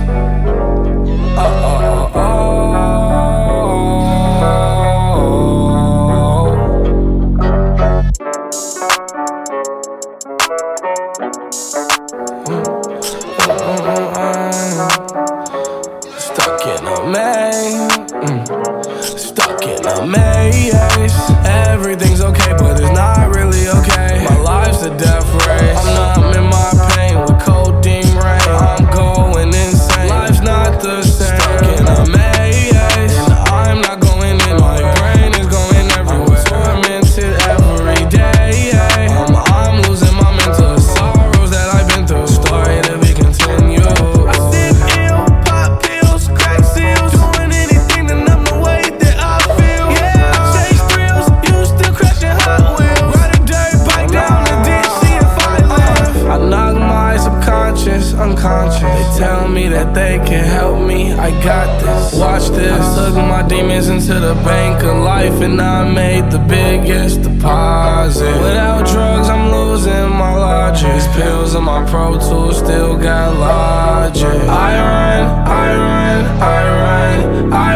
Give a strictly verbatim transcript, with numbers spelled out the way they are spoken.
Oh, oh, oh, oh. Stuck in a maze, mm. Stuck in a maze. Everything's okay, but it's not really okay. My life's a death race. I'm numb in my pain with codeine rain. I'm going insane. Life's not the same. Stuck in a maze, and I'm not going in. My brain is going everywhere. Tormented every day. I'm, I'm losing my mental sorrows that I've been through. Story to be continued. I sit ill, pop pills, crack seals, doing anything to numb the way that I feel. Yeah, I chase thrills, you still crashing Hot Wheels. Ride a dirt bike down the ditch, see if I live. I knock my subconscious unconscious. They tell me that they can help me, I got this. Watch this. I took my demons into the bank of life, and I made the biggest deposit. Without drugs, I'm losing my logic. These pills on my Pro Tools still got logic. I run, I run, I run, I